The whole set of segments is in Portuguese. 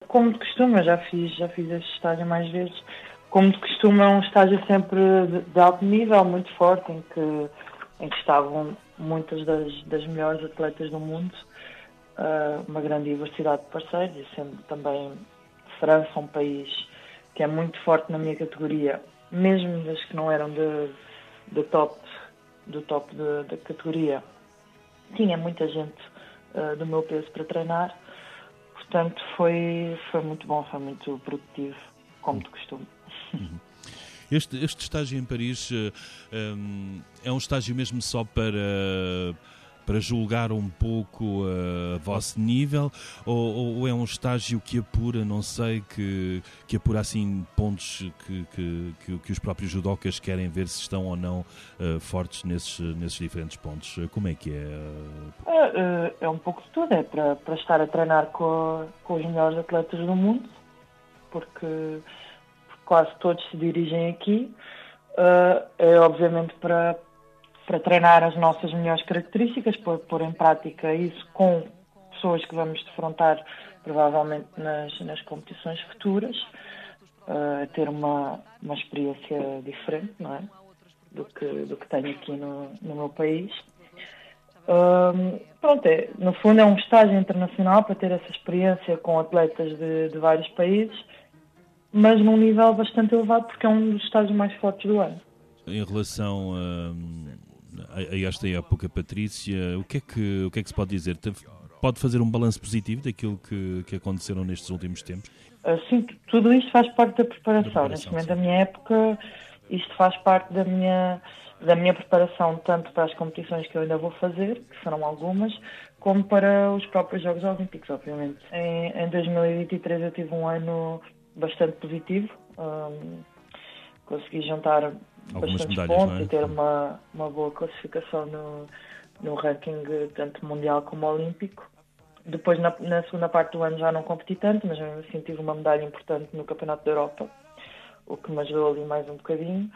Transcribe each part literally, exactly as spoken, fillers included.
Como de costume, eu já fiz, já fiz este estágio mais vezes. Como de costume, é um estágio sempre de, de alto nível, muito forte, em que, em que estavam muitas das, das melhores atletas do mundo, uh, uma grande diversidade de parceiros, e sendo também França um país que é muito forte na minha categoria, mesmo das que não eram de, de top, do top da categoria, tinha muita gente uh, do meu peso para treinar, portanto foi, foi muito bom, foi muito produtivo, como de costume. Uhum. Este, este estágio em Paris uh, um, é um estágio mesmo só para, para julgar um pouco uh, a vosso nível, ou, ou é um estágio que apura, não sei, que, que apura assim pontos que, que, que, que os próprios judocas querem ver se estão ou não uh, fortes nesses, nesses diferentes pontos? Como é que é? É, é um pouco de tudo, é para, para estar a treinar com, com os melhores atletas do mundo, porque quase todos se dirigem aqui, uh, é obviamente para, para treinar as nossas melhores características, para pôr em prática isso com pessoas que vamos defrontar provavelmente nas, nas competições futuras, uh, ter uma, uma experiência diferente, não é? do, que, do que tenho aqui no, no meu país. Um, pronto, é, no fundo é um estágio internacional para ter essa experiência com atletas de, de vários países, mas num nível bastante elevado, porque é um dos estágios mais fortes do ano. Em relação a, a, a esta época, Patrícia, o que, é que, o que é que se pode dizer? Pode fazer um balanço positivo daquilo que, que aconteceram nestes últimos tempos? Sim, tudo isto faz parte da preparação. Da preparação Neste momento, sim. Da minha época, isto faz parte da minha, da minha preparação, tanto para as competições que eu ainda vou fazer, que serão algumas, como para os próprios Jogos Olímpicos, obviamente. Em, em dois mil e vinte e três eu tive um ano bastante positivo, um, consegui juntar algumas bastantes medalhas, pontos não é? e ter uma, uma boa classificação no, no ranking tanto mundial como olímpico. Depois, na, na segunda parte do ano já não competi tanto, mas mesmo assim tive uma medalha importante no Campeonato da Europa, o que me ajudou ali mais um bocadinho.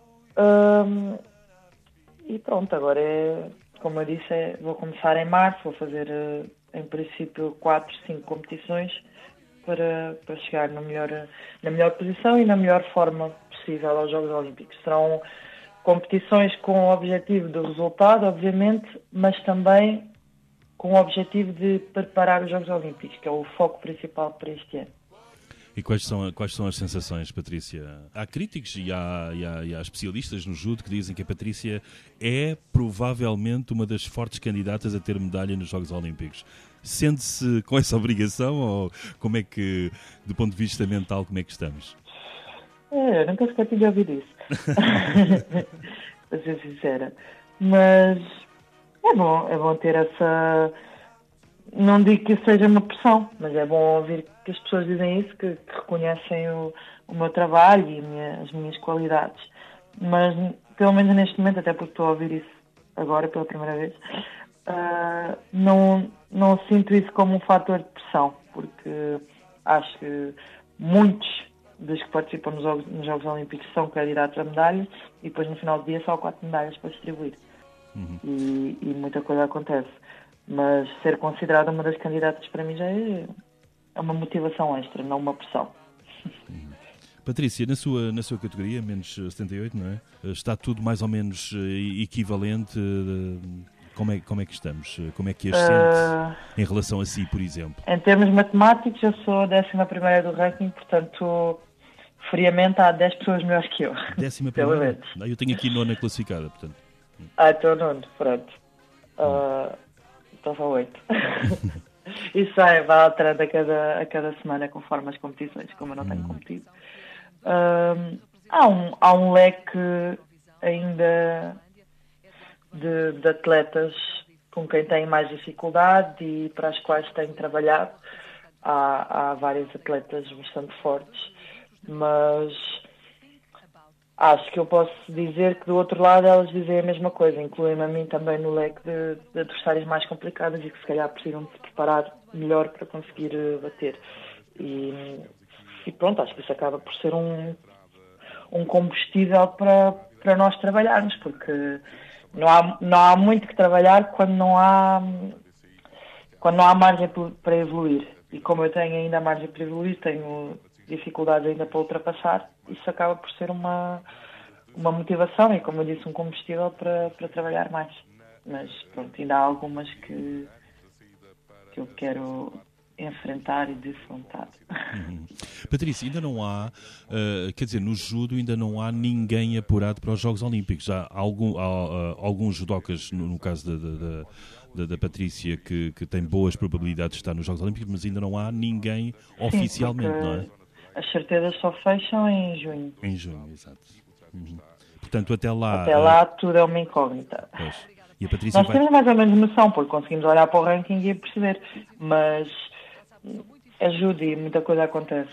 Um, e pronto, agora é, como eu disse, é, vou começar em março, vou fazer em princípio quatro, cinco competições, Para, para chegar na melhor, na melhor posição e na melhor forma possível aos Jogos Olímpicos. Serão competições com o objetivo de resultado, obviamente, mas também com o objetivo de preparar os Jogos Olímpicos, que é o foco principal para este ano. E quais são, quais são as sensações, Patrícia? Há críticos e há, e, há, e há especialistas no judo que dizem que a Patrícia é provavelmente uma das fortes candidatas a ter medalha nos Jogos Olímpicos. Sente-se com essa obrigação ou como é que, do ponto de vista mental, como é que estamos? É, eu nunca sequer tinha ouvido isso, para ser sincera. Mas é bom, é bom ter essa... Não digo que isso seja uma pressão, mas é bom ouvir que as pessoas dizem isso, que, que reconhecem o, o meu trabalho e minha, as minhas qualidades. Mas, pelo menos neste momento, até porque estou a ouvir isso agora pela primeira vez, uh, não, não sinto isso como um fator de pressão, porque acho que muitos dos que participam nos Jogos, nos Jogos Olímpicos são candidatos a medalhas e depois no final do dia só há quatro medalhas para distribuir. Uhum. E, e muita coisa acontece. Mas ser considerada uma das candidatas para mim já é, é uma motivação extra, não uma pressão. Uhum. Patrícia, na sua, na sua categoria, menos setenta e oito, não é? Está tudo mais ou menos equivalente? Como é, como é que estamos? Como é que as sente uh, em relação a si, por exemplo? Em termos matemáticos, eu sou a décima primeira do ranking, portanto, friamente há dez pessoas melhores que eu. Décima primeira? Eu tenho aqui nona classificada, portanto. Ah, estou nono, pronto. Uh, Estou só oito. Isso vai, vai alterando a cada, a cada semana conforme as competições, como eu não tenho hum. competido. Uh, há, um, há um leque ainda de, de atletas com quem tenho mais dificuldade e para as quais tenho trabalhado. Há, há vários atletas bastante fortes, mas acho que eu posso dizer que do outro lado elas dizem a mesma coisa, incluem-me a mim também no leque de, de adversários mais complicados e que se calhar precisam de se preparar melhor para conseguir bater. E, e pronto, acho que isso acaba por ser um, um combustível para, para nós trabalharmos, porque não há, não há muito que trabalhar quando não há, quando não há margem para evoluir. e como eu tenho ainda margem para evoluir, tenho dificuldades ainda para ultrapassar, isso acaba por ser uma, uma motivação e, como eu disse, um combustível para, para trabalhar mais. Mas pronto, ainda há algumas que, que eu quero enfrentar e defrontar. Uhum. Patrícia, ainda não há, uh, quer dizer, no judo ainda não há ninguém apurado para os Jogos Olímpicos. Há, algum, há uh, alguns judocas, no, no caso da, da, da, da Patrícia, que, que tem boas probabilidades de estar nos Jogos Olímpicos, mas ainda não há ninguém oficialmente, Sim, não é? As certezas só fecham em junho. Em junho, exato. Uhum. Portanto, até lá... Até lá uh... tudo é uma incógnita. Pois. E a Patrícia Nós vai... temos mais ou menos noção, porque conseguimos olhar para o ranking e perceber, mas ajuda e muita coisa acontece.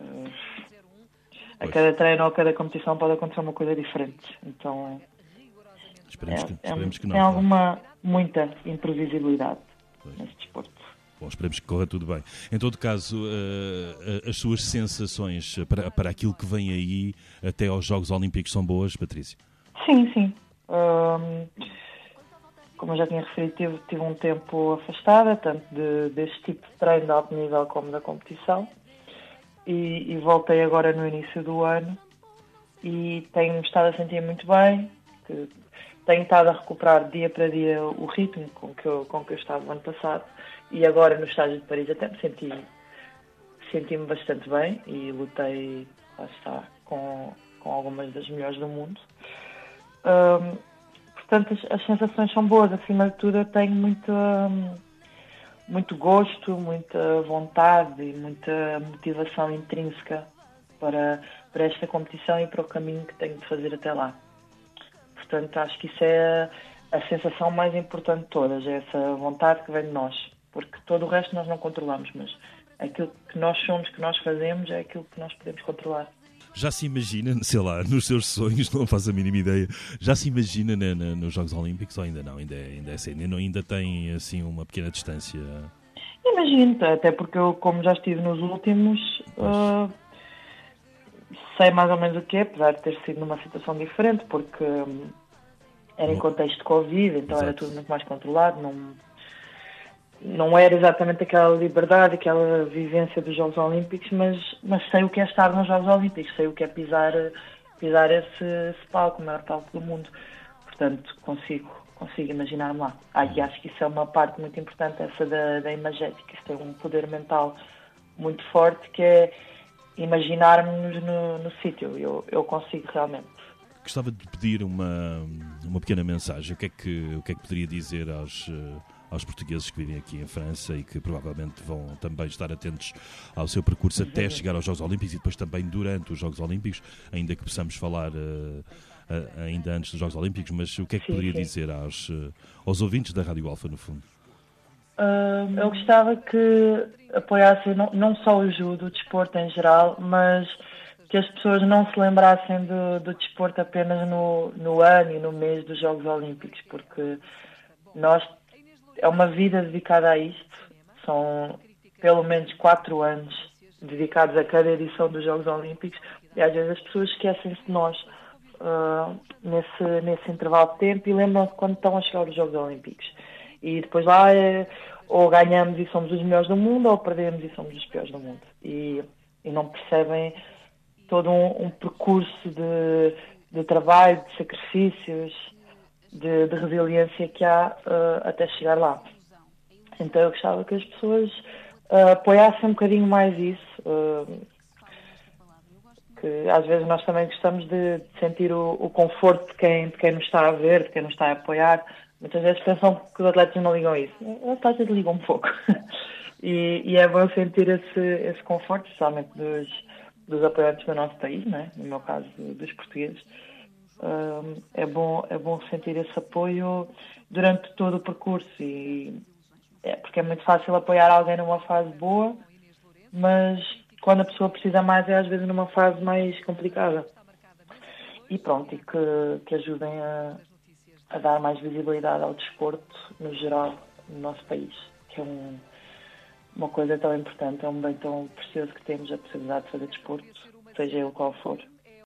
A cada treino ou a cada competição pode acontecer uma coisa diferente. Então, esperemos, é, que, é, esperemos que não. Tem alguma, muita imprevisibilidade pois. Nesse desporto. Bom, esperemos que corra tudo bem. Em todo caso, uh, as suas sensações para, para aquilo que vem aí até aos Jogos Olímpicos são boas, Patrícia? Sim, sim. Um, como eu já tinha referido, tive, tive um tempo afastada, tanto de, deste tipo de treino de alto nível como da competição. E, e voltei agora no início do ano e tenho-me estado a sentir muito bem, que tenho estado a recuperar dia para dia o ritmo com que eu, com que eu estava no ano passado e agora no estágio de Paris até me senti senti-me bastante bem e lutei, lá está, com, com algumas das melhores do mundo. Um, portanto, as, as sensações são boas. Acima de tudo, eu tenho muita, muito gosto, muita vontade e muita motivação intrínseca para, para esta competição e para o caminho que tenho de fazer até lá. Portanto, acho que isso é a, a sensação mais importante de todas, é essa vontade que vem de nós, porque todo o resto nós não controlamos, mas aquilo que nós somos, que nós fazemos, é aquilo que nós podemos controlar. Já se imagina, sei lá, nos seus sonhos, não faço a mínima ideia, já se imagina na, na, nos Jogos Olímpicos ou ainda não? Ainda é, ainda é cedo, ainda, ainda tem assim uma pequena distância? Imagino, até porque eu, como já estive nos últimos, uh, sei mais ou menos o que é, apesar de ter sido numa situação diferente, porque um, era em contexto de Covid, então Exato. Era tudo muito mais controlado, não, não era exatamente aquela liberdade, aquela vivência dos Jogos Olímpicos, mas, mas sei o que é estar nos Jogos Olímpicos, sei o que é pisar, pisar esse, esse palco, o maior palco do mundo. Portanto, consigo, consigo imaginar-me lá. Ah, e acho que isso é uma parte muito importante, essa da, da imagética. Isso tem um poder mental muito forte, que é imaginar-nos no, no sítio. Eu, eu consigo realmente. Gostava de pedir uma, uma pequena mensagem. O que é que, o que é que poderia dizer aos... aos portugueses que vivem aqui em França e que provavelmente vão também estar atentos ao seu percurso até chegar aos Jogos Olímpicos e depois também durante os Jogos Olímpicos, ainda que possamos falar uh, uh, ainda antes dos Jogos Olímpicos, mas o que é que sim, poderia sim. dizer aos, uh, aos ouvintes da Rádio Alfa, no fundo? Uh, eu gostava que apoiassem não, não só o judo, o desporto em geral, mas que as pessoas não se lembrassem do, do desporto apenas no, no ano e no mês dos Jogos Olímpicos, porque nós é uma vida dedicada a isto. São pelo menos quatro anos dedicados a cada edição dos Jogos Olímpicos e às vezes as pessoas esquecem-se de nós uh, nesse, nesse intervalo de tempo e lembram-se quando estão a chegar os Jogos Olímpicos. E depois lá é, ou ganhamos e somos os melhores do mundo ou perdemos e somos os piores do mundo. E, e não percebem todo um, um percurso de, de trabalho, de sacrifícios, De, de resiliência que há uh, até chegar lá. Então eu gostava que as pessoas uh, apoiassem um bocadinho mais isso, uh, que às vezes nós também gostamos de, de sentir o, o conforto de quem, de quem nos está a ver, de quem nos está a apoiar. Muitas vezes pensam que os atletas não ligam a isso. Os atletas ligam um pouco. e, e é bom sentir esse, esse conforto, especialmente dos, dos apoiantes do nosso país, né? No meu caso, dos portugueses. Uh, é bom, é bom sentir esse apoio durante todo o percurso e é, porque é muito fácil apoiar alguém numa fase boa, mas quando a pessoa precisa mais é às vezes numa fase mais complicada. E pronto, e que, que ajudem a, a dar mais visibilidade ao desporto no geral no nosso país, que é um, uma coisa tão importante, é um bem tão precioso que temos a possibilidade de fazer desporto, seja ele qual for.